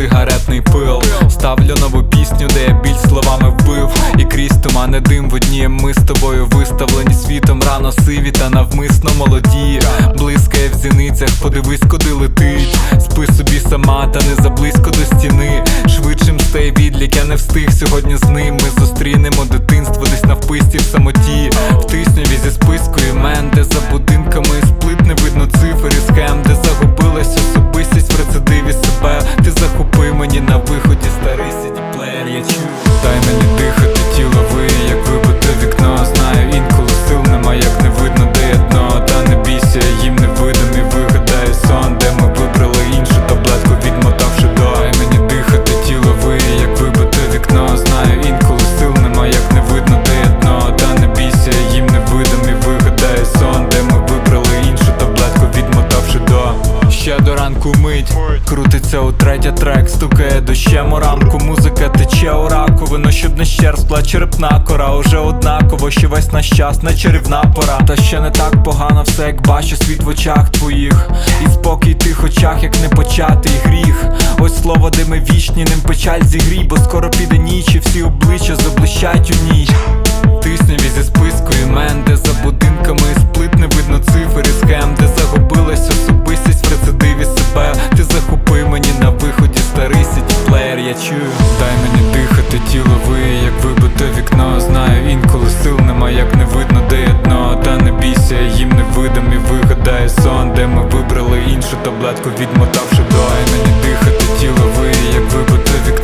сигаретний пил. Ставлю нову пісню, де я біль словами вбив. І крізь тумани дим водніє, ми з тобою виставлені світом. Рано сиві та навмисно молоді. Блискає в зіницях, подивись, куди летить. Спи собі сама, та не заблизько до стіни. Швидшим стає відлік, я не встиг сьогодні з ним. Ми зустрінемо дитинство десь навписті в самоті. В тисняві зі списку імен, де за будинками сплит, не видно цифр і схем, де загубилась особистість в рецидиві себе. Ти захопи мені на виході старий CD-плеєр, я чую. Дай мені дихати, тіло виє, як вибите вікно. Знаю, інколи сил нема, як не видно, де є дно. Та не бійся, їм не видимі, вигадаю сон, де ми вибрали іншу таблетку, відмотавши до. Дай мені дихати, тіло виє, як вибите вікно. Знаю, інколи сил нема, як не видно, де є дно. Та не бійся, їм не видимі, вигадаю сон, де ми вибрали іншу таблетку, відмотавши до. Ще до ранку мить, крутиться у третя трек, стукає дощем у рамку. Музика тече у раковину, щоб не щерпла черепна кора. Уже однаково, що весь наш час не чарівна пора. Та ще не так погано все, як бачу світ в очах твоїх. І спокій тих очах, як не початий гріх. Ось слово, де ми вічні, ним печаль зігрій. Бо скоро піде ніч і всі обличчя заблищать у ній. Тисняві зі списку імен, де за будинками сплит, не видно цифр і схем, де загубилась особистість в рецидиві себе. Ти захопи мені на виході старий CD-плеєр, я чую. Дай мені дихати, тіло виє, як вибите вікно. Знаю, інколи сил нема, як не видно, де є дно. Та не бійся, їм не видимі, вигадає сон, де ми вибрали іншу таблетку, відмотавши до. Дай мені дихати, тіло виє, як вибите вікно.